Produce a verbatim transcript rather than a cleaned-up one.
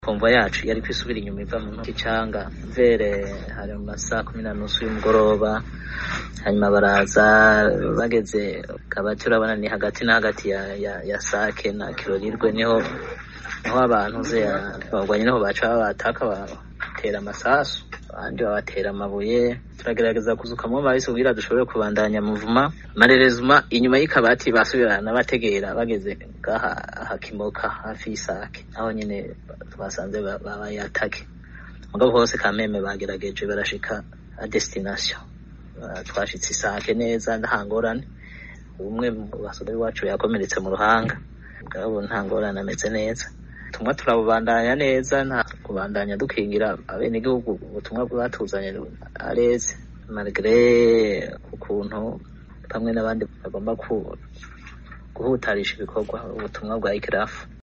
Konvo yacu yari kwisubira inyuma iva mu Kicanga vere hari mu masaha kumi na nusu y'umugoroba, hanyuma baraza bageze Kabati urabona ni hagati na hagati ya, ya, ya Sake na Kirorirwe niho niho abantu ze bagwanye niho baca bataka batera amasasu abandi babatera amabuye. Turagerageza kuzukamwo bahise kugira dushobore kubandanya muvuma marerezuma inyuma y'Ikabati basubirana bategera bageze gaha hakimoka hafi y'Isake aho nyine twasanze babayatake mugabo hose kameme bagerageje barashika a destination. Twashitse Isake neza ntangorane, umwe mu basore wacu yakomeretse mu ruhanga mugabo ntangorane ameze neza. Tumwa turabandanya neza nta kubandanya dukingira abenegihugu ubutumwa bwatuzanye areze malgré ukuntu bamwe n'abandi bagomba guhutarisha ibikorwa ubutumwa bwa ikirafu.